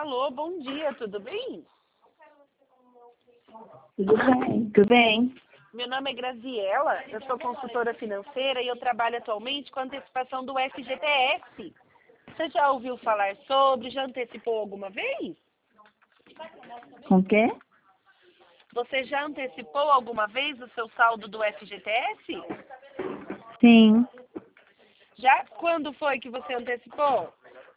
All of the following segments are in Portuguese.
Alô, bom dia, tudo bem? Tudo bem, tudo bem. Meu nome é Graziela, eu sou consultora financeira e eu trabalho atualmente com antecipação do FGTS. Você já ouviu falar sobre? Já antecipou alguma vez? Com o quê? Você já antecipou alguma vez o seu saldo do FGTS? Sim, Já? Quando foi que você antecipou?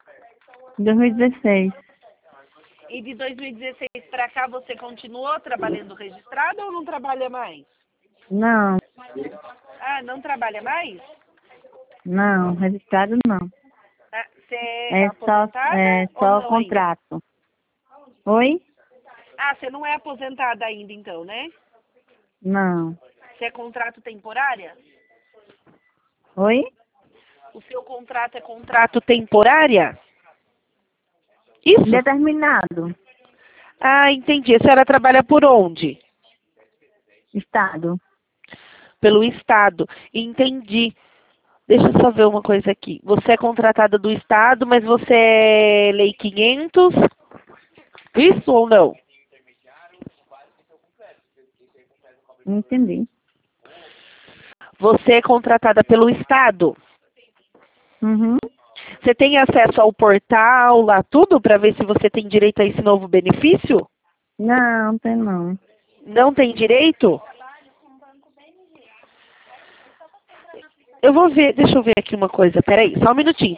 2016. E de 2016 para cá você continuou trabalhando registrado ou não trabalha mais? Não, Ah, não trabalha mais? não, registrado não. Ah, você é É só, aposentada ou só não ainda? contrato. Oi? Ah, você não é aposentada ainda então, né? Não. Você é contrato temporária? Oi? O seu contrato é contrato temporária? Isso? Indeterminado. Ah, entendi. A senhora trabalha por onde? Estado. Pelo Estado. Entendi. Deixa eu só ver uma coisa aqui. Você é contratada do Estado, mas você é Lei 500? Isso ou não? Não entendi. Você é contratada pelo Estado? Uhum. Você tem acesso ao portal, lá tudo, para ver se você tem direito a esse novo benefício? Não, tem não. Não tem direito? Eu vou ver, deixa eu ver aqui uma coisa, peraí, só um minutinho.